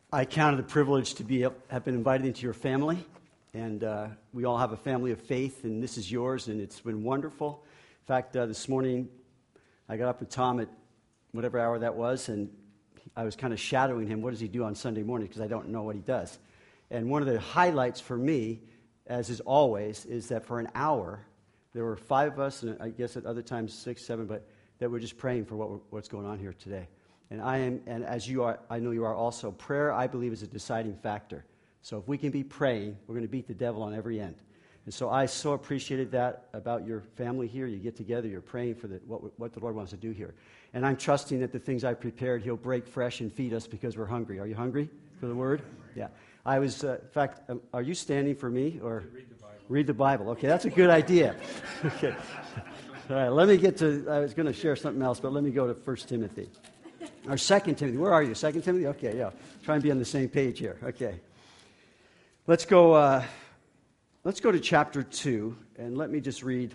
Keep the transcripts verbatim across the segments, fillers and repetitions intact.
I count it a privilege to be have been invited into your family, and uh, we all have a family of faith, and this is yours, and it's been wonderful. In fact, uh, this morning I got up with Tom at whatever hour that was, and I was kind of shadowing him. What does he do on Sunday morning? Because I don't know what he does. And one of the highlights for me, as is always, is that for an hour there were five of us, and I guess at other times six, seven, but that we're just praying for what what's going on here today. And I am, and as you are, I know you are also. Prayer, I believe, is a deciding factor. So if we can be praying, we're going to beat the devil on every end. And so I so appreciated that about your family here. You get together, you're praying for the, what, what the Lord wants to do here. And I'm trusting that the things I prepared, He'll break fresh and feed us because we're hungry. Are you hungry for the Word? Yeah. I was, uh, in fact, um, are you standing for me? Or read the Bible. Read the Bible. Okay, that's a good idea. Okay. All right, let me get to, I was going to share something else, but let me go to First Timothy. Or Second Timothy. Where are you? Second Timothy? Okay, yeah. Try and be on the same page here. Okay. Let's go, uh, let's go to chapter two, and let me just read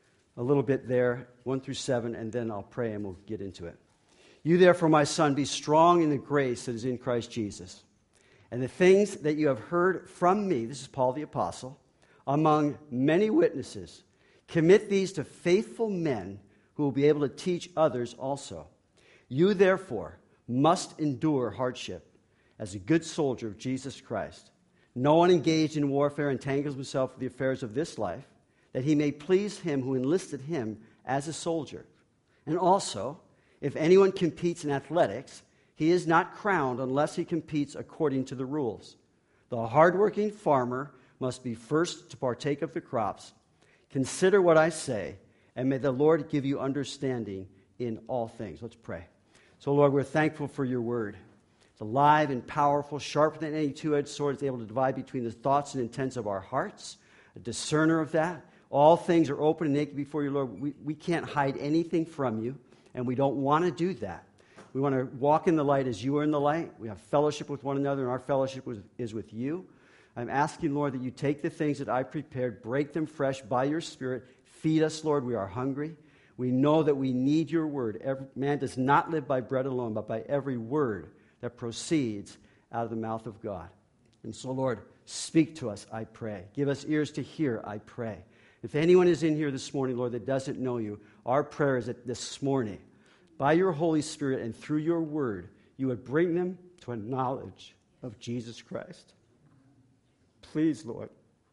a little bit there, one through seven, and then I'll pray and we'll get into it. You therefore, my son, be strong in the grace that is in Christ Jesus. And the things that you have heard from me, this is Paul the Apostle, among many witnesses, commit these to faithful men who will be able to teach others also. You, therefore, must endure hardship as a good soldier of Jesus Christ. No one engaged in warfare entangles himself with the affairs of this life, that he may please him who enlisted him as a soldier. And also, if anyone competes in athletics, he is not crowned unless he competes according to the rules. The hardworking farmer must be first to partake of the crops. Consider what I say, and may the Lord give you understanding in all things. Let's pray. So, Lord, we're thankful for your word. It's alive and powerful, sharper than any two-edged sword. It's able to divide between the thoughts and intents of our hearts, a discerner of that. All things are open and naked before you, Lord. We, we can't hide anything from you, and we don't want to do that. We want to walk in the light as you are in the light. We have fellowship with one another, and our fellowship is with you. I'm asking, Lord, that you take the things that I prepared, break them fresh by your Spirit. Feed us, Lord. We are hungry. We know that we need your word. Every, man does not live by bread alone, but by every word that proceeds out of the mouth of God. And so, Lord, speak to us, I pray. Give us ears to hear, I pray. If anyone is in here this morning, Lord, that doesn't know you, our prayer is that this morning, by your Holy Spirit and through your word, you would bring them to a knowledge of Jesus Christ. Please, Lord.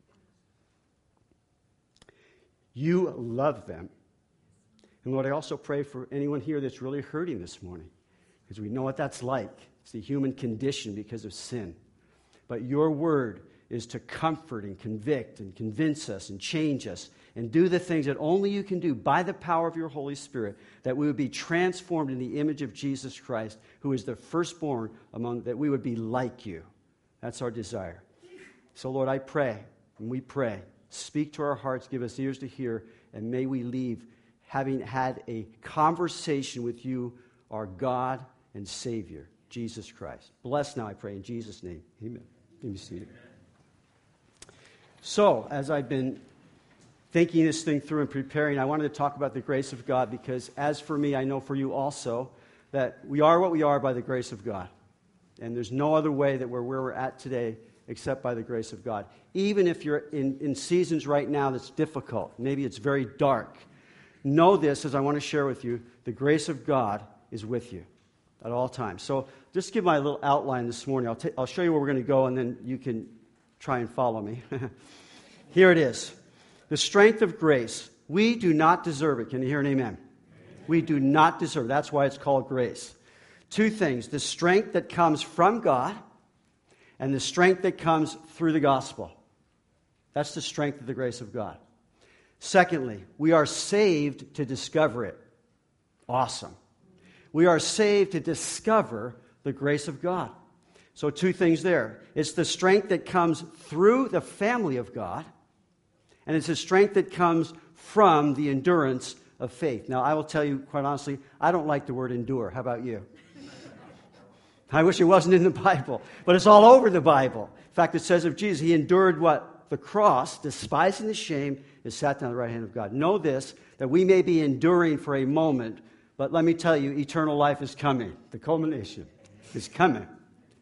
You love them. And Lord, I also pray for anyone here that's really hurting this morning, because we know what that's like. It's the human condition because of sin. But your word is to comfort and convict and convince us and change us and do the things that only you can do by the power of your Holy Spirit, that we would be transformed in the image of Jesus Christ, who is the firstborn among, that we would be like you. That's our desire. So, Lord, I pray, and we pray, speak to our hearts, give us ears to hear, and may we leave having had a conversation with you, our God and Savior, Jesus Christ. Bless now, I pray, in Jesus' name. Amen. You may be seated. So, as I've been thinking this thing through and preparing, I wanted to talk about the grace of God, because as for me, I know for you also, that we are what we are by the grace of God. And there's no other way that we're where we're at today except by the grace of God. Even if you're in, in seasons right now that's difficult, maybe it's very dark, know this, as I want to share with you, the grace of God is with you at all times. So just give my little outline this morning. I'll, ta- I'll show you where we're going to go, and then you can try and follow me. Here it is. The strength of grace. We do not deserve it. Can you hear an amen? Amen? We do not deserve it. That's why it's called grace. Two things. The strength that comes from God and the strength that comes through the gospel. That's the strength of the grace of God. Secondly, we are saved to discover it. Awesome. We are saved to discover the grace of God. So two things there. It's the strength that comes through the family of God, and it's the strength that comes from the endurance of faith. Now, I will tell you, quite honestly, I don't like the word endure. How about you? I wish it wasn't in the Bible, but it's all over the Bible. In fact, it says of Jesus, he endured what? The cross, despising the shame, is sat down at the right hand of God. Know this, that we may be enduring for a moment, but let me tell you, eternal life is coming. The culmination is coming.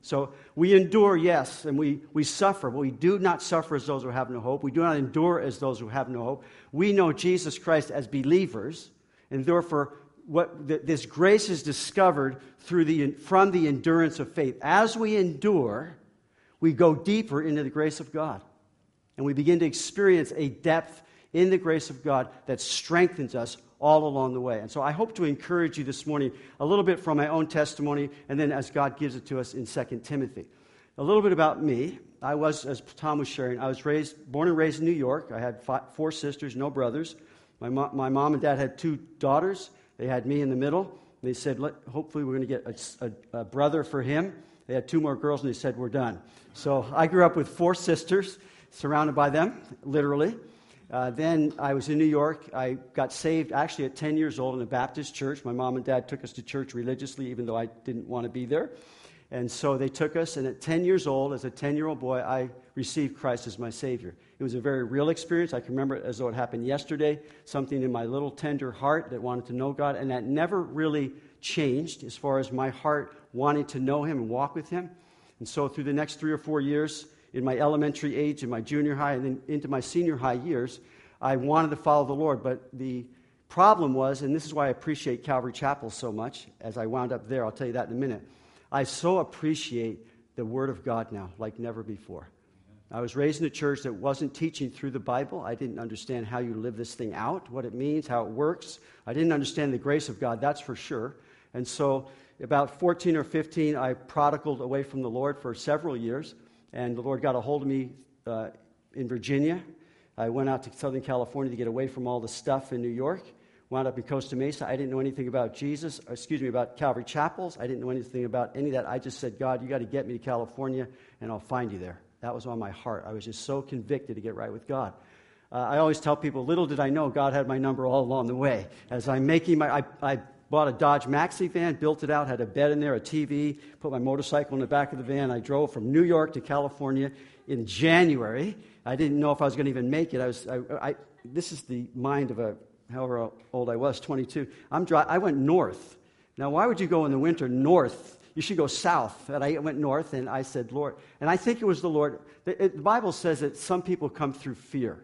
So we endure, yes, and we, we suffer, but we do not suffer as those who have no hope. We do not endure as those who have no hope. We know Jesus Christ as believers, and therefore what th- this grace is discovered through the from the endurance of faith. As we endure, we go deeper into the grace of God, and we begin to experience a depth in the grace of God that strengthens us all along the way. And so I hope to encourage you this morning a little bit from my own testimony, and then as God gives it to us in Second Timothy. A little bit about me. I was, as Tom was sharing, I was raised, born and raised in New York. I had five, four sisters, no brothers. My, mo- my mom and dad had two daughters. They had me in the middle. They said, Let, hopefully we're going to get a, a, a brother for him. They had two more girls, and they said, we're done. So I grew up with four sisters, surrounded by them, literally. Uh, then I was in New York. I got saved actually at ten years old in a Baptist church. My mom and dad took us to church religiously, even though I didn't want to be there. And so they took us, and at ten years old, as a ten-year-old boy, I received Christ as my Savior. It was a very real experience. I can remember it as though it happened yesterday, something in my little tender heart that wanted to know God, and that never really changed as far as my heart wanting to know Him and walk with Him. And so through the next three or four years, in my elementary age, in my junior high, and then into my senior high years, I wanted to follow the Lord. But the problem was, and this is why I appreciate Calvary Chapel so much, as I wound up there, I'll tell you that in a minute. I so appreciate the Word of God now, like never before. I was raised in a church that wasn't teaching through the Bible. I didn't understand how you live this thing out, what it means, how it works. I didn't understand the grace of God, that's for sure. And so about fourteen or fifteen, I prodigaled away from the Lord for several years. And the Lord got a hold of me uh, in Virginia. I went out to Southern California to get away from all the stuff in New York. Wound up in Costa Mesa. I didn't know anything about Jesus, or excuse me, about Calvary Chapels. I didn't know anything about any of that. I just said, God, you got to get me to California, and I'll find you there. That was on my heart. I was just so convicted to get right with God. Uh, I always tell people, little did I know God had my number all along the way. As I'm making my, I, I bought a Dodge Maxi van, built it out, had a bed in there, a T V, put my motorcycle in the back of the van. I drove from New York to California in January. I didn't know if I was going to even make it. I was. I, I, this is the mind of a, however old I was, twenty-two. I'm dry, I went north. Now, why would you go in the winter north? You should go south. And I went north, and I said, Lord, and I think it was the Lord. The, it, the Bible says that some people come through fear.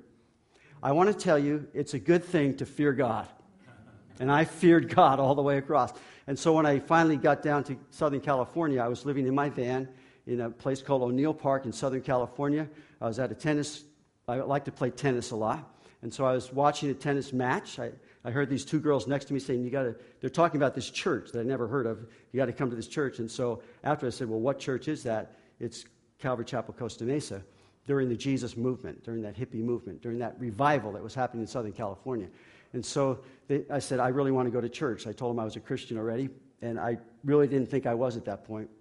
I want to tell you, it's a good thing to fear God. And I feared God all the way across. And so when I finally got down to Southern California, I was living in my van in a place called O'Neill Park in Southern California. I was at a tennis, I like to play tennis a lot. And so I was watching a tennis match. I, I heard these two girls next to me saying, "You got to," they're talking about this church that I never heard of. You got to come to this church. And so after I said, well, what church is that? It's Calvary Chapel, Costa Mesa, during the Jesus movement, during that hippie movement, during that revival that was happening in Southern California. And so they, I said, I really want to go to church. I told them I was a Christian already, and I really didn't think I was at that point.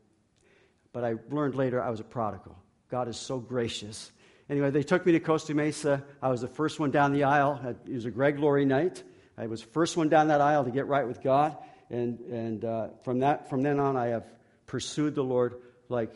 But I learned later I was a prodigal. God is so gracious. Anyway, they took me to Costa Mesa. I was the first one down the aisle. It was a Greg Laurie night. I was the first one down that aisle to get right with God. And, and uh, from that, from then on, I have pursued the Lord like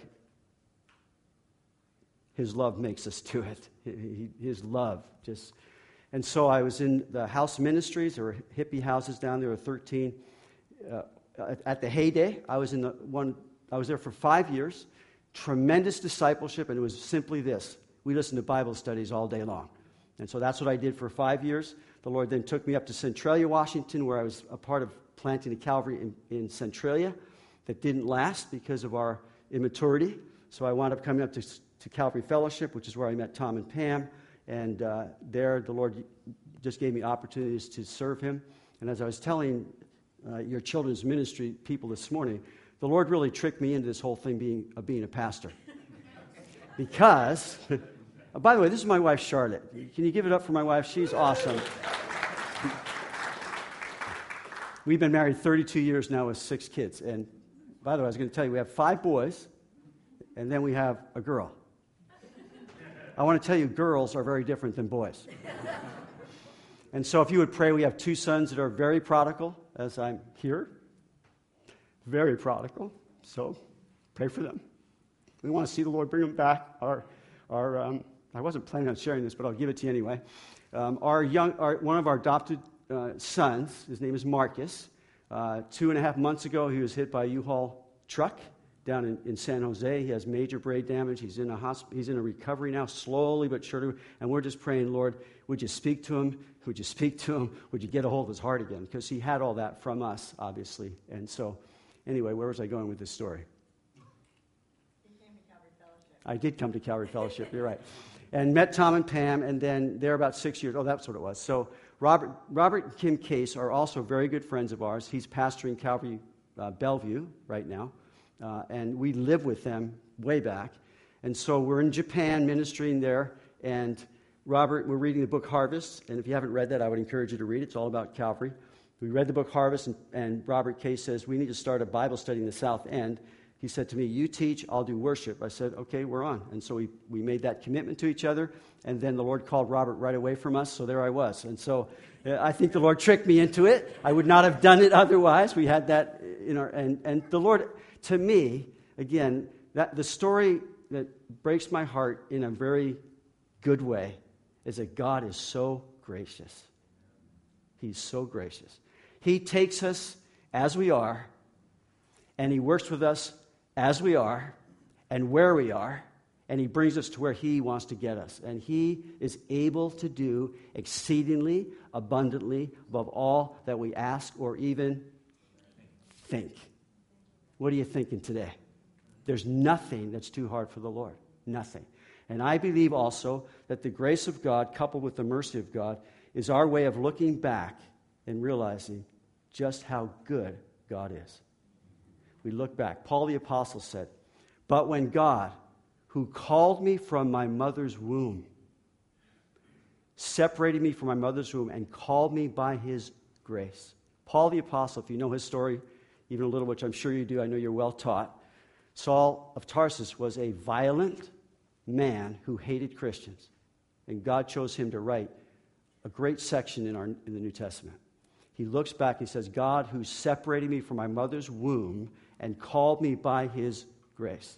His love makes us do it. He, His love just... And so I was in the house ministries. There were hippie houses down there, there were thirteen. Uh, at the heyday, I was in the one. I was there for five years. Tremendous discipleship, and it was simply this: we listened to Bible studies all day long. And so that's what I did for five years. The Lord then took me up to Centralia, Washington, where I was a part of planting a Calvary in, in Centralia that didn't last because of our immaturity. So I wound up coming up to, to Calvary Fellowship, which is where I met Tom and Pam. And uh, there, the Lord just gave me opportunities to serve Him. And as I was telling uh, your children's ministry people this morning, the Lord really tricked me into this whole thing being, of being a pastor. Because, oh, by the way, this is my wife, Charlotte. Can you give it up for my wife? She's awesome. We've been married thirty-two years now with six kids. And by the way, I was going to tell you, we have five boys, and then we have a girl. I want to tell you, girls are very different than boys. And so if you would pray, we have two sons that are very prodigal, as I'm here. Very prodigal. So pray for them. We want to see the Lord bring them back. Our, our um, I wasn't planning on sharing this, but I'll give it to you anyway. Um, our young, our, one of our adopted uh, sons, his name is Marcus. Uh, two and a half months ago, he was hit by a U-Haul truck down in, in San Jose. He has major brain damage. He's in a hosp- He's in a recovery now, slowly but surely. And we're just praying, Lord, would you speak to him? Would you speak to him? Would you get a hold of his heart again? Because he had all that from us, obviously. And so, anyway, where was I going with this story? You came to Calvary Fellowship. I did come to Calvary Fellowship. You're right. And met Tom and Pam, and then they're about six years. Oh, that's what it was. So Robert, Robert and Kim Case are also very good friends of ours. He's pastoring Calvary uh, Bellevue right now. Uh, and we live with them way back. And so we're in Japan ministering there. And Robert, we're reading the book Harvest. And if you haven't read that, I would encourage you to read it. It's all about Calvary. We read the book Harvest, and, and Robert Case says, we need to start a Bible study in the South End. He said to me, you teach, I'll do worship. I said, okay, we're on. And so we, we made that commitment to each other. And then the Lord called Robert right away from us. So there I was. And so uh, I think the Lord tricked me into it. I would not have done it otherwise. We had that in our, and, and the Lord... To me, again, that the story that breaks my heart in a very good way is that God is so gracious. He's so gracious. He takes us as we are, and He works with us as we are, and where we are, and He brings us to where He wants to get us. And He is able to do exceedingly, abundantly, above all that we ask or even think. What are you thinking today? There's nothing that's too hard for the Lord. Nothing. And I believe also that the grace of God, coupled with the mercy of God, is our way of looking back and realizing just how good God is. We look back. Paul the Apostle said, but when God, who called me from my mother's womb, separated me from my mother's womb and called me by His grace. Paul the Apostle, if you know his story, even a little, which I'm sure you do, I know you're well taught. Saul of Tarsus was a violent man who hated Christians. And God chose him to write a great section in, our, in the New Testament. He looks back and says, God who separated me from my mother's womb and called me by His grace.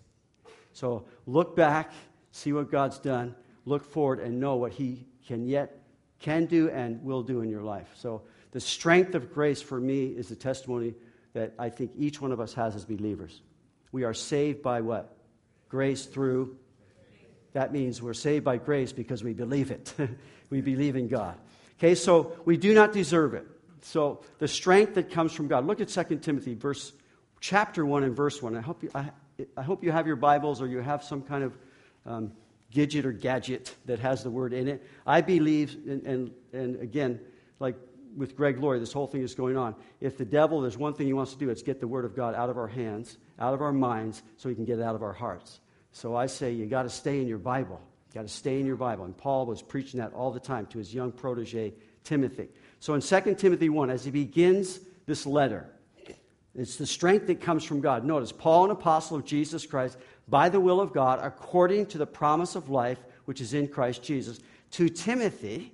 So look back, see what God's done, look forward, and know what He can yet can do and will do in your life. So the strength of grace for me is the testimony that I think each one of us has as believers. We are saved by what? Grace through. That means we're saved by grace because we believe it. We believe in God. Okay, so we do not deserve it. So the strength that comes from God. Look at Second Timothy, verse, chapter one and verse one. I hope you, I, I hope you have your Bibles or you have some kind of um, gidget or gadget that has the word in it. I believe, and, and, and again, like with Greg Laurie, this whole thing is going on. If the devil, there's one thing he wants to do, it's get the Word of God out of our hands, out of our minds, so he can get it out of our hearts. So I say you got to stay in your Bible. You got to stay in your Bible. And Paul was preaching that all the time to his young protege, Timothy. So in Second Timothy one, as he begins this letter, it's the strength that comes from God. Notice, Paul, an apostle of Jesus Christ, by the will of God, according to the promise of life, which is in Christ Jesus, to Timothy,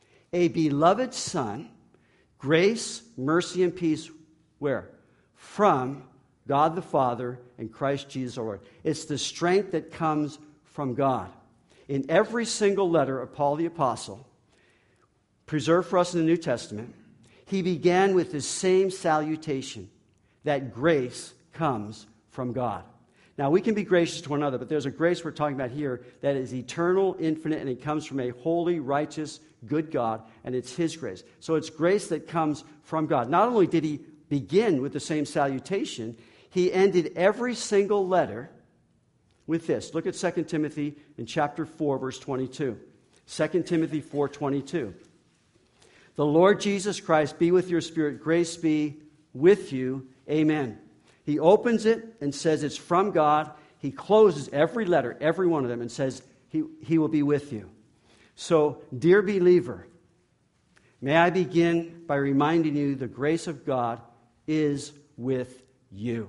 a beloved son, grace, mercy, and peace, where? From God the Father and Christ Jesus our Lord. It's the strength that comes from God. In every single letter of Paul the Apostle, preserved for us in the New Testament, he began with the same salutation, that grace comes from God. Now, we can be gracious to one another, but there's a grace we're talking about here that is eternal, infinite, and it comes from a holy, righteous, good God, and it's His grace. So it's grace that comes from God. Not only did he begin with the same salutation, he ended every single letter with this. Look at Second Timothy in chapter four, verse twenty-two. Second Timothy four twenty-two. The Lord Jesus Christ be with your spirit. Grace be with you. Amen. He opens it and says it's from God. He closes every letter, every one of them, and says he, he will be with you. So, dear believer, may I begin by reminding you the grace of God is with you.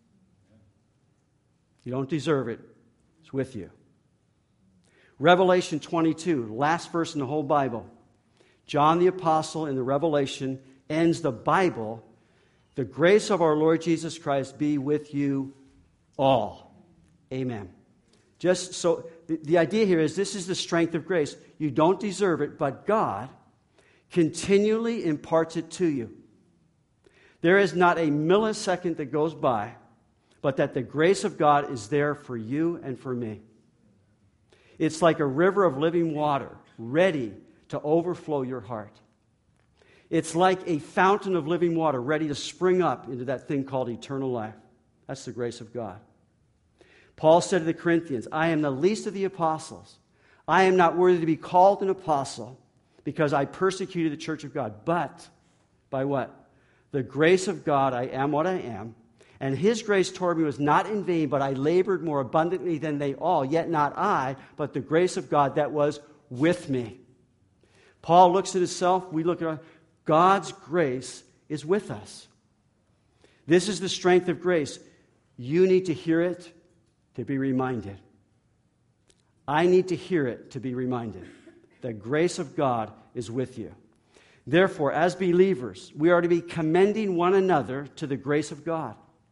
You don't deserve it. It's with you. Revelation twenty-two, last verse in the whole Bible. John the Apostle in the Revelation ends the Bible. The grace of our Lord Jesus Christ be with you all. Amen. Just so, the, the idea here is this is the strength of grace. You don't deserve it, but God continually imparts it to you. There is not a millisecond that goes by but that the grace of God is there for you and for me. It's like a river of living water, ready to overflow your heart. It's like a fountain of living water, ready to spring up into that thing called eternal life. That's the grace of God. Paul said to the Corinthians, I am the least of the apostles. I am not worthy to be called an apostle because I persecuted the church of God. But by what? The grace of God, I am what I am. And his grace toward me was not in vain, but I labored more abundantly than they all. Yet not I, but the grace of God that was with me. Paul looks at himself. We look at our, God's grace is with us. This is the strength of grace. You need to hear it to be reminded. I need to hear it to be reminded. The grace of God is with you. Therefore, as believers, we are to be commending one another to the grace of God.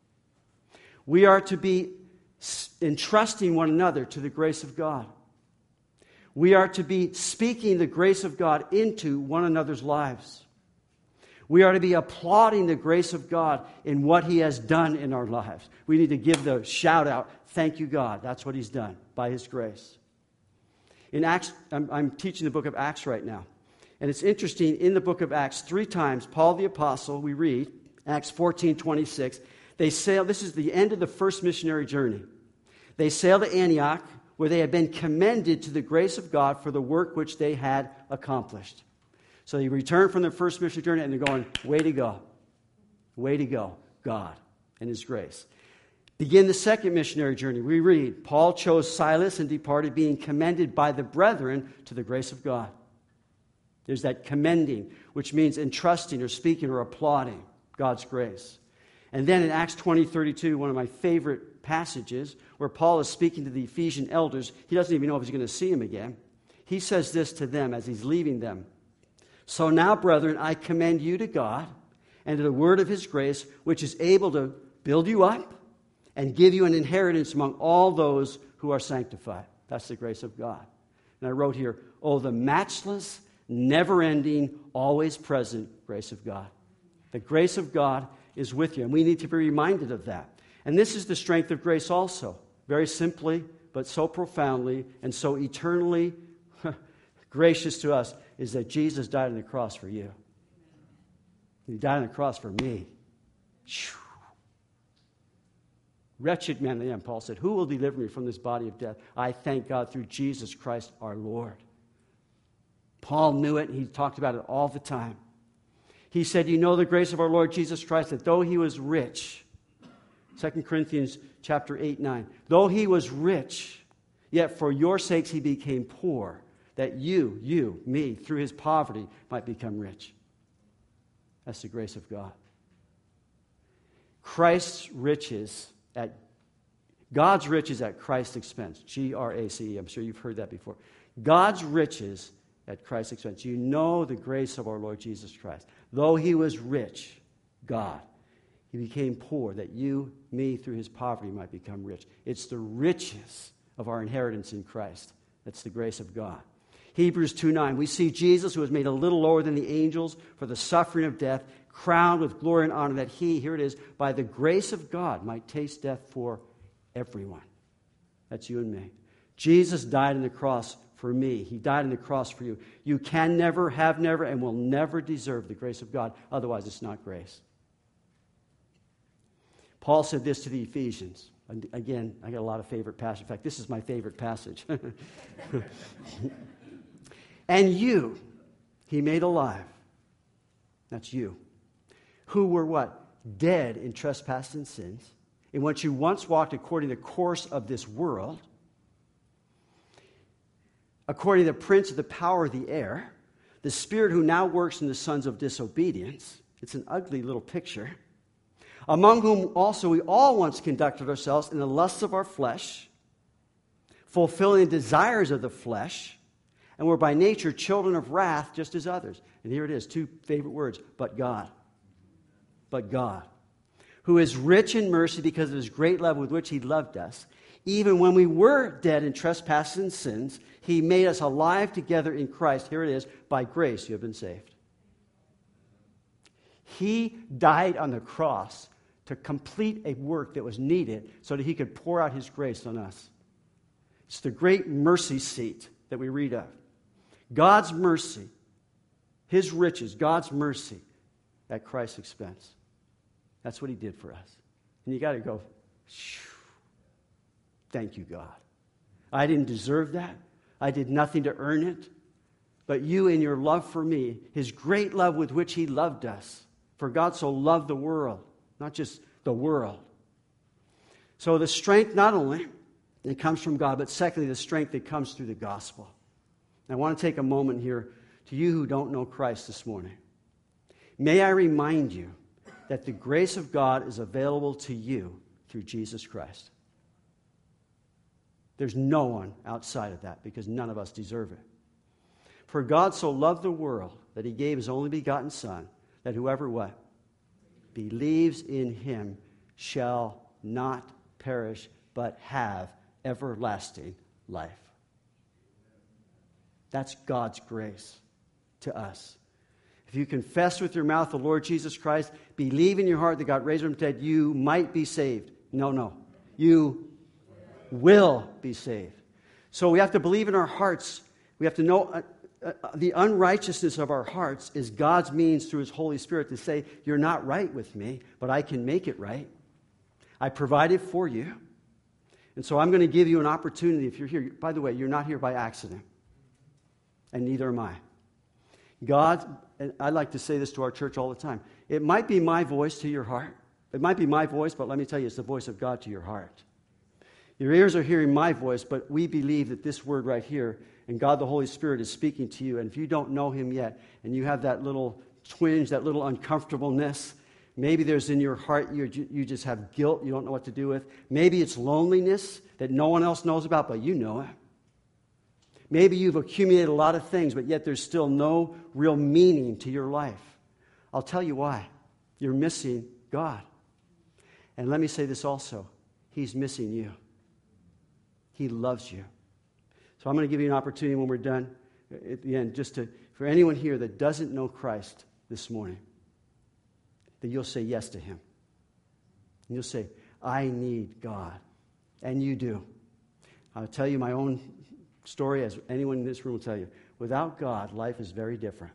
We are to be entrusting one another to the grace of God. We are to be speaking the grace of God into one another's lives. We are to be applauding the grace of God in what He has done in our lives. We need to give the shout out, thank you, God. That's what He's done by His grace. In Acts, I'm, I'm teaching the book of Acts right now. And it's interesting, in the book of Acts, three times, Paul the Apostle, we read, Acts fourteen twenty-six, they sail, this is the end of the first missionary journey. They sailed to Antioch, where they had been commended to the grace of God for the work which they had accomplished. So they returned from their first missionary journey, and they're going, way to go. Way to go, God and His grace. Begin the second missionary journey. We read, Paul chose Silas and departed, being commended by the brethren to the grace of God. There's that commending, which means entrusting or speaking or applauding God's grace. And then in Acts twenty thirty-two, one of my favorite passages, where Paul is speaking to the Ephesian elders, he doesn't even know if he's going to see them again. He says this to them as he's leaving them. So now, brethren, I commend you to God and to the word of His grace, which is able to build you up and give you an inheritance among all those who are sanctified. That's the grace of God. And I wrote here, oh, the matchless, never-ending, always present grace of God. The grace of God is with you, and we need to be reminded of that. And this is the strength of grace also, very simply, but so profoundly and so eternally gracious to us, is that Jesus died on the cross for you. He died on the cross for me. Whew. Wretched man I am, Paul said, who will deliver me from this body of death? I thank God through Jesus Christ our Lord. Paul knew it, and he talked about it all the time. He said, you know the grace of our Lord Jesus Christ, that though He was rich, Second Corinthians chapter eight, nine, though He was rich, yet for your sakes He became poor, that you, you, me, through His poverty might become rich. That's the grace of God. Christ's riches at God's riches at Christ's expense. G R A C E. I'm sure you've heard that before. God's riches at Christ's expense. You know the grace of our Lord Jesus Christ. Though He was rich, God, He became poor, that you, me, through His poverty might become rich. It's the riches of our inheritance in Christ. That's the grace of God. Hebrews two nine, we see Jesus, who was made a little lower than the angels for the suffering of death, crowned with glory and honor, that He, here it is, by the grace of God might taste death for everyone. That's you and me. Jesus died on the cross for me. He died on the cross for you. You can never, have never, and will never deserve the grace of God. Otherwise, it's not grace. Paul said this to the Ephesians. And again, I got a lot of favorite passages. In fact, this is my favorite passage. And you, He made alive. That's you. Who were what? Dead in trespass and sins, in which you once walked according to the course of this world, according to the prince of the power of the air, the spirit who now works in the sons of disobedience. It's an ugly little picture. Among whom also we all once conducted ourselves in the lusts of our flesh, fulfilling the desires of the flesh, and were by nature children of wrath, just as others. And here it is, two favorite words, but God. But God, who is rich in mercy because of His great love with which He loved us, even when we were dead in trespasses and sins, He made us alive together in Christ. Here it is, by grace you have been saved. He died on the cross to complete a work that was needed so that he could pour out his grace on us. It's the great mercy seat that we read of. God's mercy, his riches, God's mercy at Christ's expense. That's what he did for us. And you got to go, thank you, God. I didn't deserve that. I did nothing to earn it. But you, in your love for me, his great love with which he loved us, for God so loved the world, not just the world. So the strength not only that comes from God, but secondly, the strength that comes through the gospel. And I want to take a moment here to you who don't know Christ this morning. May I remind you that the grace of God is available to you through Jesus Christ. There's no one outside of that because none of us deserve it. For God so loved the world that he gave his only begotten Son, that whoever what? Believes in him shall not perish, but have everlasting life. That's God's grace to us. If you confess with your mouth the Lord Jesus Christ, believe in your heart that God raised him from the dead, you might be saved. No, no. You will be saved. So we have to believe in our hearts. We have to know uh, uh, the unrighteousness of our hearts is God's means through his Holy Spirit to say, you're not right with me, but I can make it right. I provided for you. And so I'm going to give you an opportunity if you're here. By the way, you're not here by accident. And neither am I. God, and I like to say this to our church all the time, it might be my voice to your heart. It might be my voice, but let me tell you, it's the voice of God to your heart. Your ears are hearing my voice, but we believe that this word right here, and God the Holy Spirit is speaking to you. And if you don't know him yet, and you have that little twinge, that little uncomfortableness, maybe there's in your heart, you you just have guilt you don't know what to do with. Maybe it's loneliness that no one else knows about, but you know it. Maybe you've accumulated a lot of things, but yet there's still no real meaning to your life. I'll tell you why. You're missing God. And let me say this also. He's missing you. He loves you. So I'm going to give you an opportunity when we're done at the end, just to, for anyone here that doesn't know Christ this morning, that you'll say yes to him. And you'll say, I need God. And you do. I'll tell you my own story, as anyone in this room will tell you. Without God, life is very different.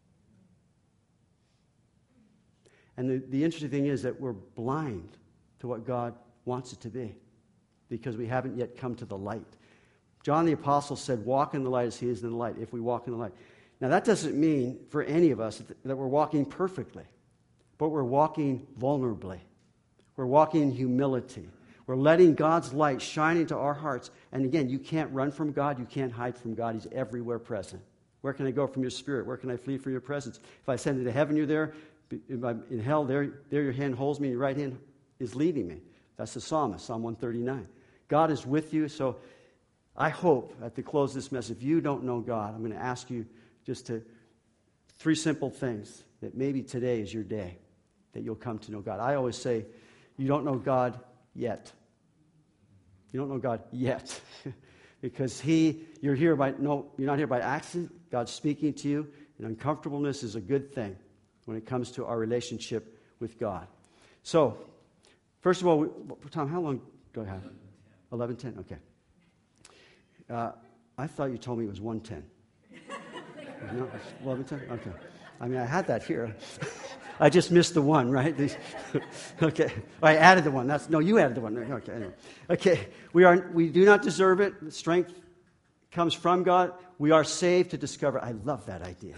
And the, the interesting thing is that we're blind to what God wants it to be because we haven't yet come to the light. John the Apostle said, walk in the light as he is in the light, if we walk in the light. Now that doesn't mean for any of us that we're walking perfectly, but we're walking vulnerably. We're walking in humility. We're letting God's light shine into our hearts. And again, you can't run from God. You can't hide from God. He's everywhere present. Where can I go from your spirit? Where can I flee from your presence? If I ascend into heaven, you're there. If I'm in hell, there, there your hand holds me. Your right hand is leading me. That's the psalmist, Psalm one thirty-nine. God is with you. So I hope at the close of this message, if you don't know God, I'm going to ask you just to, three simple things that maybe today is your day that you'll come to know God. I always say, you don't know God yet. You don't know God yet. Because he, you're here by, no, you're not here by accident. God's speaking to you. And uncomfortableness is a good thing when it comes to our relationship with God. So, first of all, we, Tom, how long do I have? eleven ten, okay. Uh, I thought you told me it was one ten. No, eleven ten? Okay. I mean, I had that here. I just missed the one, right? Okay. I added the one. That's no, you added the one. Okay. Anyway. Okay. We are we do not deserve it. The strength comes from God. We are saved to discover. I love that idea.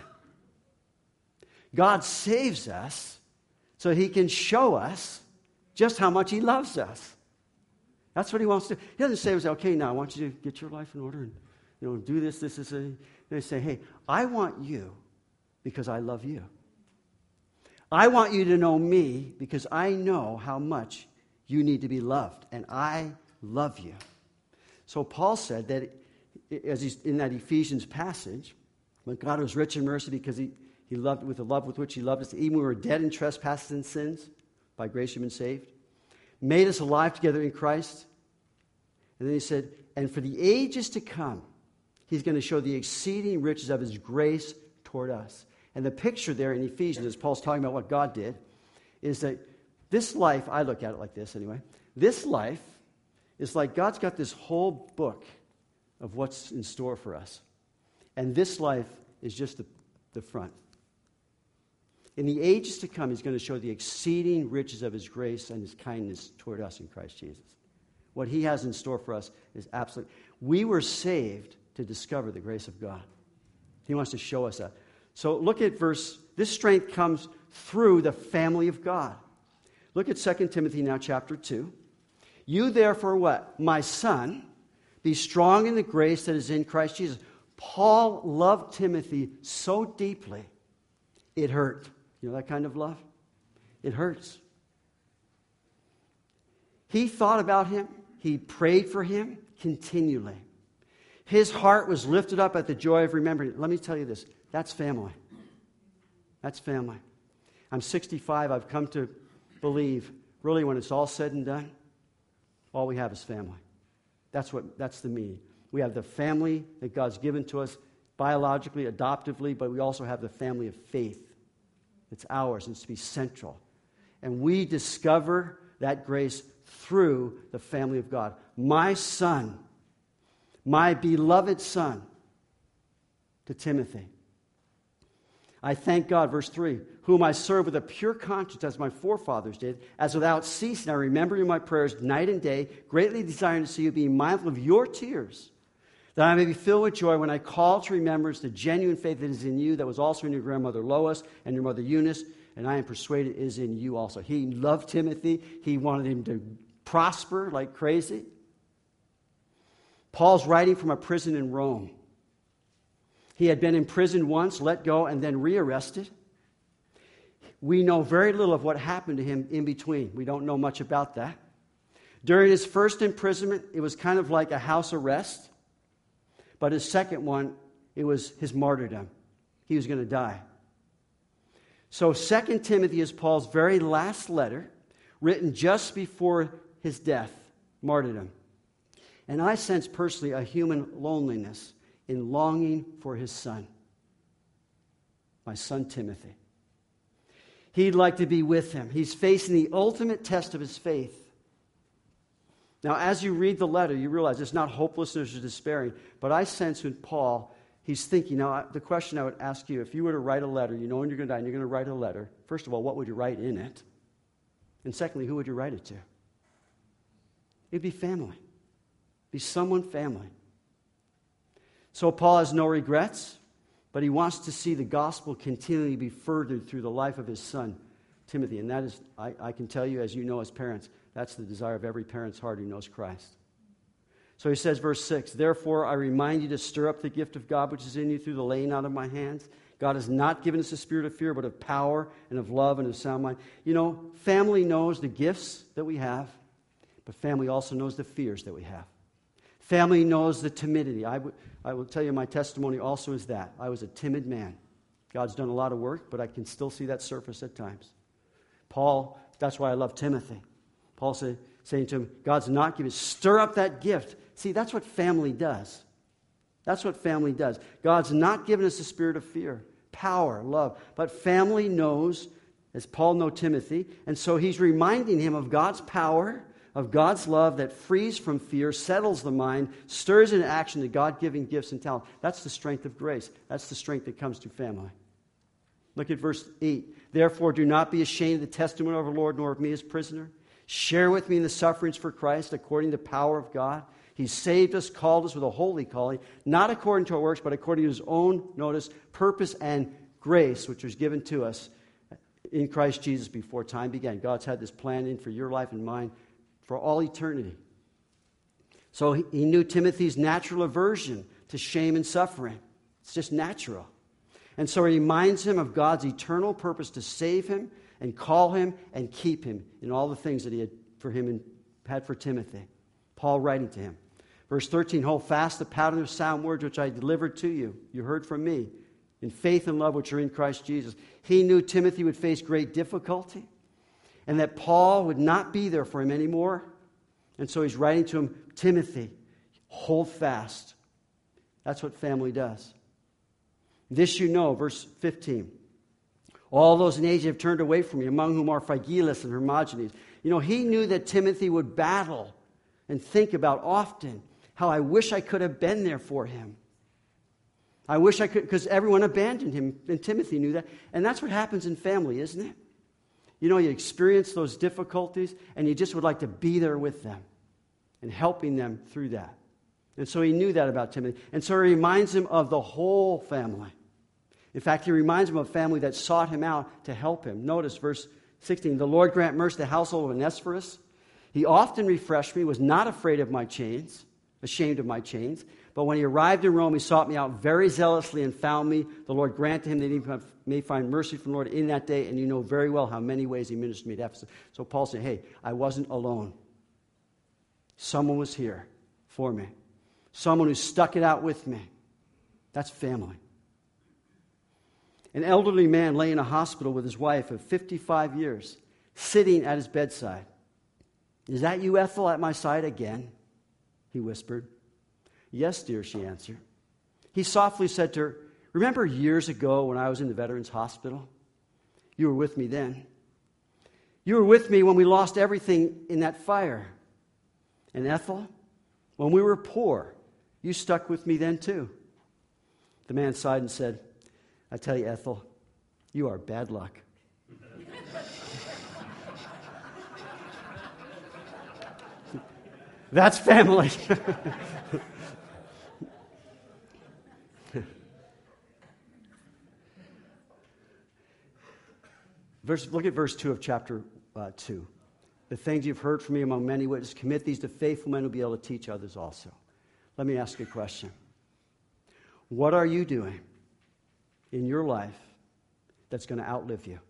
God saves us so he can show us just how much he loves us. That's what he wants to do. He doesn't say, okay, now I want you to get your life in order and you know do this, this, this. And they say, hey, I want you because I love you. I want you to know me because I know how much you need to be loved, and I love you. So Paul said that, as he's in that Ephesians passage, when God was rich in mercy because he, he loved with the love with which he loved us, even when we were dead in trespasses and sins, by grace you've been saved, made us alive together in Christ. And then he said, and for the ages to come, he's going to show the exceeding riches of his grace toward us. And the picture there in Ephesians, as Paul's talking about what God did, is that This life, I look at it like this anyway. This life is like God's got this whole book of what's in store for us. And this life is just the, the front. In the ages to come, he's going to show the exceeding riches of his grace and his kindness toward us in Christ Jesus. What he has in store for us is absolute. We were saved to discover the grace of God. He wants to show us that. So look at verse, this strength comes through the family of God. Look at Second Timothy now, chapter two. You therefore what? My son, be strong in the grace that is in Christ Jesus. Paul loved Timothy so deeply, it hurt. You know that kind of love? It hurts. He thought about him. He prayed for him continually. His heart was lifted up at the joy of remembering. Let me tell you this. That's family. That's family. I'm sixty-five. I've come to believe, really, when it's all said and done, all we have is family. That's what. That's the meaning. We have the family that God's given to us biologically, adoptively, but we also have the family of faith. It's ours, and it's to be central. And we discover that grace through the family of God. My son, my beloved son, to Timothy. I thank God, verse three, whom I serve with a pure conscience as my forefathers did, as without ceasing I remember you in my prayers night and day, greatly desiring to see you, being mindful of your tears, that I may be filled with joy when I call to remembrance the genuine faith that is in you, that was also in your grandmother Lois and your mother Eunice, and I am persuaded is in you also. He loved Timothy. He wanted him to prosper like crazy. Paul's writing from a prison in Rome. He had been in prison once, let go, and then rearrested. We know very little of what happened to him in between. We don't know much about that. During his first imprisonment, it was kind of like a house arrest. But his second one, it was his martyrdom. He was going to die. So Second Timothy is Paul's very last letter, written just before his death, martyrdom. And I sense personally a human loneliness in longing for his son, my son Timothy. He'd like to be with him. He's facing the ultimate test of his faith. Now, as you read the letter, you realize it's not hopelessness or despairing, but I sense in Paul, he's thinking. Now, the question I would ask you, if you were to write a letter, you know when you're going to die, and you're going to write a letter, first of all, what would you write in it? And secondly, who would you write it to? It'd be family. Be someone family. So Paul has no regrets, but he wants to see the gospel continually be furthered through the life of his son, Timothy. And that is, I, I can tell you, as you know as parents, that's the desire of every parent's heart who knows Christ. So he says, verse six, therefore I remind you to stir up the gift of God which is in you through the laying out of my hands. God has not given us a spirit of fear, but of power and of love and of sound mind. You know, family knows the gifts that we have, but family also knows the fears that we have. Family knows the timidity. I, w- I will tell you my testimony also is that. I was a timid man. God's done a lot of work, but I can still see that surface at times. Paul, that's why I love Timothy. Paul say, saying to him, God's not giving, stir up that gift. See, that's what family does. That's what family does. God's not given us a spirit of fear, power, love. But family knows, as Paul knows Timothy, and so he's reminding him of God's power, of God's love that frees from fear, settles the mind, stirs into action the God-given gifts and talent. That's the strength of grace. That's the strength that comes through family. Look at verse eight. Therefore, do not be ashamed of the testimony of our Lord, nor of me as prisoner. Share with me in the sufferings for Christ according to the power of God. He saved us, called us with a holy calling, not according to our works, but according to his own, notice, purpose and grace, which was given to us in Christ Jesus before time began. God's had this plan in for your life and mine for all eternity. So he, he knew Timothy's natural aversion to shame and suffering. It's just natural. And so he reminds him of God's eternal purpose to save him and call him and keep him in all the things that he had for him and had for Timothy. Paul writing to him. Verse thirteen, hold fast the pattern of sound words which I delivered to you. You heard from me in faith and love which are in Christ Jesus. He knew Timothy would face great difficulty and that Paul would not be there for him anymore. And so he's writing to him, Timothy, hold fast. That's what family does. This you know, verse fifteen. All those in Asia have turned away from me, among whom are Phygellus and Hermogenes. You know, he knew that Timothy would battle and think about often how I wish I could have been there for him. I wish I could, because everyone abandoned him, and Timothy knew that. And that's what happens in family, isn't it? You know, you experience those difficulties, and you just would like to be there with them and helping them through that. And so he knew that about Timothy. And so he reminds him of the whole family. In fact, he reminds him of a family that sought him out to help him. Notice verse sixteen, the Lord grant mercy to the household of Onesiphorus. He often refreshed me, was not afraid of my chains, ashamed of my chains. But when he arrived in Rome, he sought me out very zealously and found me. The Lord granted him that he may find mercy from the Lord in that day. And you know very well how many ways he ministered to me at Ephesus. So Paul said, hey, I wasn't alone. Someone was here for me. Someone who stuck it out with me. That's family. An elderly man lay in a hospital with his wife of fifty-five years, sitting at his bedside. Is that you, Ethel, at my side again? He whispered. Yes, dear, she answered. He softly said to her, remember years ago when I was in the Veterans Hospital? You were with me then. You were with me when we lost everything in that fire. And Ethel, when we were poor, you stuck with me then too. The man sighed and said, I tell you, Ethel, you are bad luck. That's family. Verse, look at verse two of chapter uh, two. The things you've heard from me among many witnesses, commit these to faithful men who will be able to teach others also. Let me ask you a question. What are you doing in your life that's going to outlive you?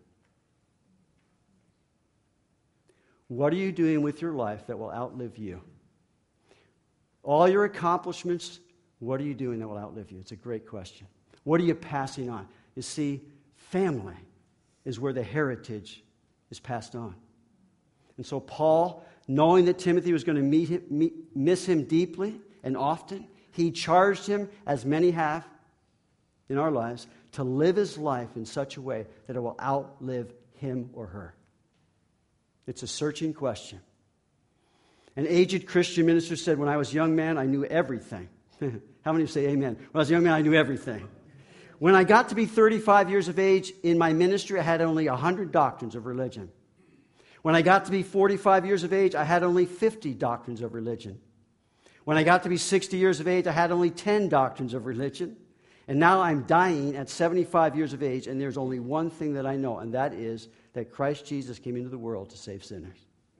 What are you doing with your life that will outlive you? All your accomplishments, what are you doing that will outlive you? It's a great question. What are you passing on? You see, family is where the heritage is passed on. And so Paul, knowing that Timothy was going to meet him, meet, miss him deeply and often, he charged him, as many have in our lives, to live his life in such a way that it will outlive him or her. It's a searching question. An aged Christian minister said, when I was a young man, I knew everything. How many say amen? When I was a young man, I knew everything. When I got to be thirty-five years of age in my ministry, I had only one hundred doctrines of religion. When I got to be forty-five years of age, I had only fifty doctrines of religion. When I got to be sixty years of age, I had only ten doctrines of religion. And now I'm dying at seventy-five years of age, and there's only one thing that I know, and that is that Christ Jesus came into the world to save sinners.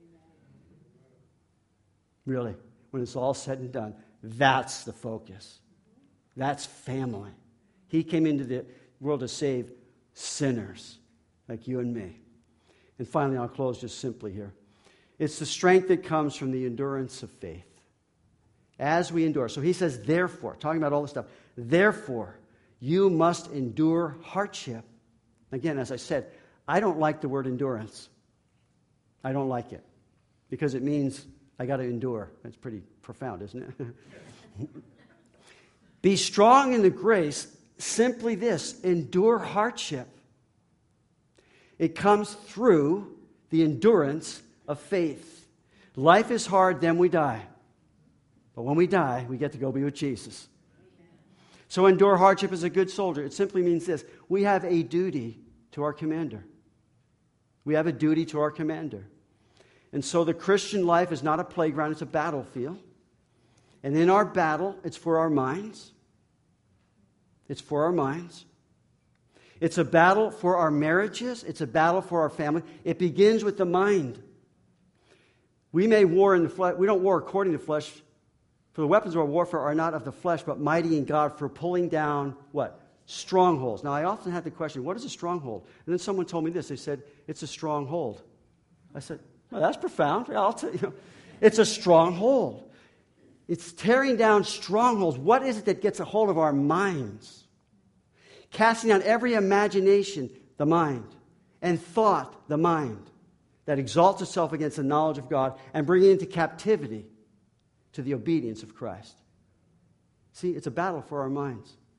Really, when it's all said and done, that's the focus. That's family. He came into the world to save sinners like you and me. And finally, I'll close just simply here. It's the strength that comes from the endurance of faith. As we endure. So he says, therefore, talking about all this stuff, therefore, you must endure hardship. Again, as I said, I don't like the word endurance. I don't like it. Because it means I got to endure. That's pretty profound, isn't it? Be strong in the grace, simply this, endure hardship. It comes through the endurance of faith. Life is hard, then we die. But when we die, we get to go be with Jesus. So endure hardship as a good soldier. It simply means this. We have a duty to our commander. We have a duty to our commander. And so the Christian life is not a playground, it's a battlefield. And in our battle, it's for our minds. It's for our minds. It's a battle for our marriages. It's a battle for our family. It begins with the mind. We may war in the flesh. We don't war according to the flesh. For the weapons of our warfare are not of the flesh, but mighty in God for pulling down, what? Strongholds. Now, I often had the question, what is a stronghold? And then someone told me this. They said, it's a stronghold. I said, well, that's profound. I'll tell you. It's a stronghold. It's tearing down strongholds. What is it that gets a hold of our minds? Casting down every imagination, the mind, and thought, the mind, that exalts itself against the knowledge of God, and bringing it into captivity to the obedience of Christ. See, it's a battle for our minds.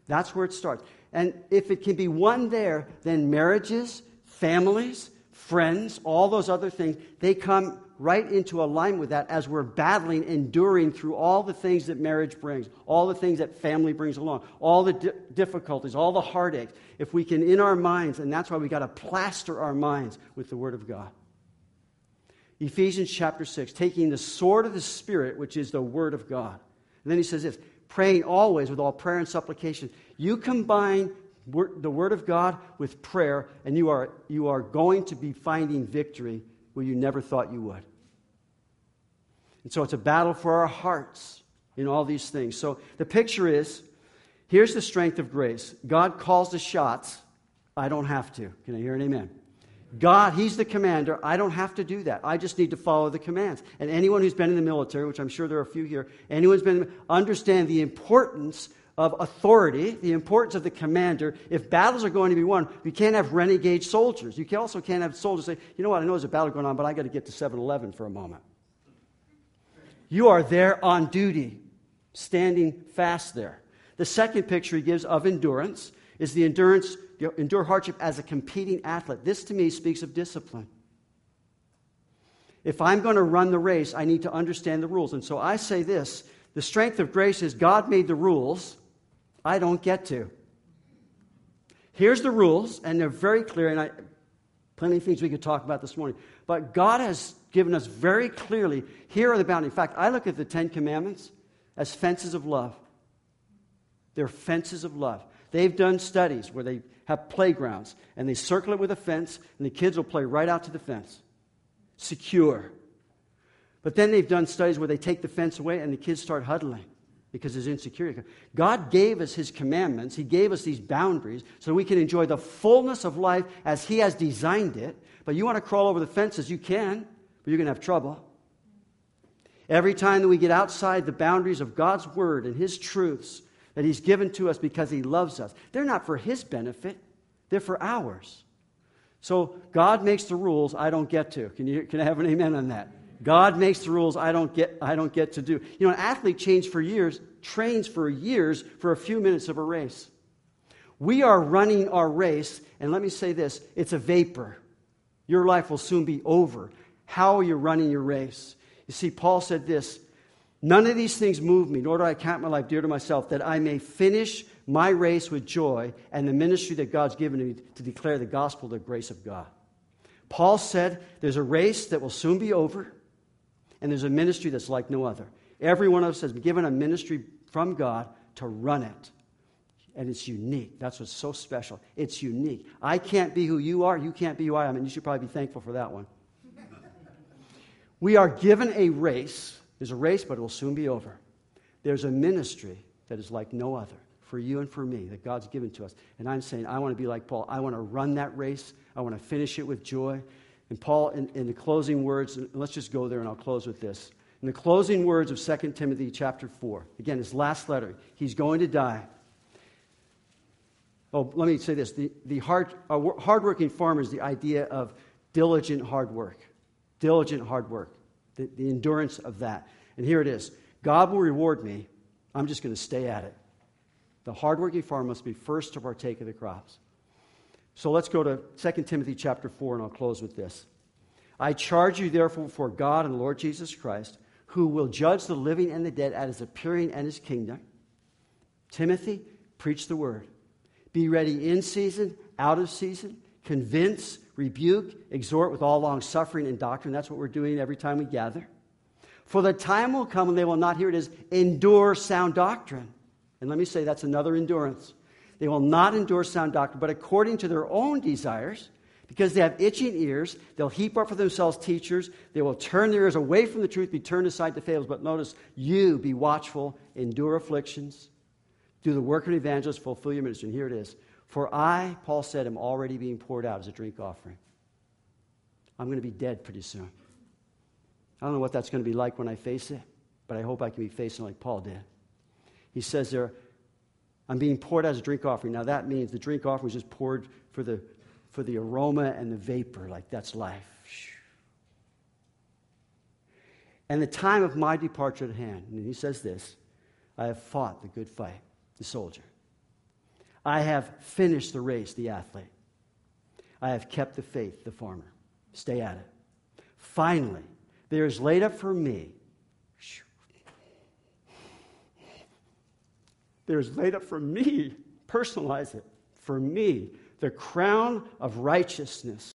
That's where it starts. And if it can be won there, then marriages, families, friends, all those other things, they come right into alignment with that as we're battling, enduring through all the things that marriage brings, all the things that family brings along, all the di- difficulties, all the heartaches. If we can, in our minds, and that's why we got to plaster our minds with the Word of God. Ephesians chapter six, taking the sword of the Spirit, which is the Word of God. And then he says this, praying always with all prayer and supplication. You combine the Word of God with prayer, and you are, you are going to be finding victory where you never thought you would. And so it's a battle for our hearts in all these things. So the picture is, here's the strength of grace. God calls the shots. I don't have to. Can I hear an amen? God, He's the commander. I don't have to do that. I just need to follow the commands. And anyone who's been in the military, which I'm sure there are a few here, anyone who's been, understand the importance of authority, the importance of the commander. If battles are going to be won, we can't have renegade soldiers. You can also can't have soldiers say, you know what, I know there's a battle going on, but I got to get to seven eleven for a moment. You are there on duty, standing fast there. The second picture he gives of endurance is the endurance, you endure hardship as a competing athlete. This to me speaks of discipline. If I'm going to run the race, I need to understand the rules. And so I say this, the strength of grace is God made the rules, I don't get to. Here's the rules, and they're very clear, and I, plenty of things we could talk about this morning. But God has given us very clearly, here are the boundaries. In fact, I look at the Ten Commandments as fences of love. They're fences of love. They've done studies where they have playgrounds, and they circle it with a fence, and the kids will play right out to the fence. Secure. But then they've done studies where they take the fence away, and the kids start huddling because there's insecurity. God gave us His commandments. He gave us these boundaries so we can enjoy the fullness of life as He has designed it. But you want to crawl over the fences, you can, but you're going to have trouble. Every time that we get outside the boundaries of God's Word and His truths that He's given to us because He loves us, they're not for His benefit, they're for ours. So God makes the rules I don't get to. Can you can I have an amen on that? God makes the rules I don't get I don't get to do. You know, an athlete trains for years, trains for years for a few minutes of a race. We are running our race, and let me say this, it's a vapor. Your life will soon be over. How are you running your race? You see, Paul said this, none of these things move me, nor do I count my life dear to myself, that I may finish my race with joy and the ministry that God's given me to declare the gospel of the grace of God. Paul said there's a race that will soon be over, and there's a ministry that's like no other. Every one of us has been given a ministry from God to run it. And it's unique. That's what's so special. It's unique. I can't be who you are. You can't be who I am. And you should probably be thankful for that one. We are given a race. There's a race, but it will soon be over. There's a ministry that is like no other for you and for me that God's given to us. And I'm saying I want to be like Paul. I want to run that race. I want to finish it with joy. And Paul, in, in the closing words, let's just go there and I'll close with this. In the closing words of Second Timothy chapter four, again, his last letter, he's going to die. Oh, let me say this. The, the hard, uh, hardworking farmer is the idea of diligent hard work. Diligent hard work. The, the endurance of that. And here it is. God will reward me. I'm just going to stay at it. The hardworking farmer must be first to partake of the crops. So let's go to Second Timothy chapter four, and I'll close with this. I charge you therefore before God and the Lord Jesus Christ, who will judge the living and the dead at His appearing and His kingdom. Timothy, preach the word. Be ready in season, out of season. Convince, rebuke, exhort with all long suffering and doctrine. That's what we're doing every time we gather. For the time will come when they will not hear it is endure sound doctrine. And let me say that's another endurance. They will not endure sound doctrine, but according to their own desires, because they have itching ears, they'll heap up for themselves teachers. They will turn their ears away from the truth, be turned aside to fables. But notice, you be watchful, endure afflictions, do the work of an evangelist, fulfill your ministry. And here it is. For I, Paul said, am already being poured out as a drink offering. I'm going to be dead pretty soon. I don't know what that's going to be like when I face it, but I hope I can be facing like Paul did. He says there, I'm being poured out as a drink offering. Now that means the drink offering is just poured for the, for the aroma and the vapor, like that's life. And the time of my departure at hand. And he says this, I have fought the good fight, the soldier. I have finished the race, the athlete. I have kept the faith, the farmer. Stay at it. Finally, there is laid up for me, there is laid up for me, personalize it, for me, the crown of righteousness,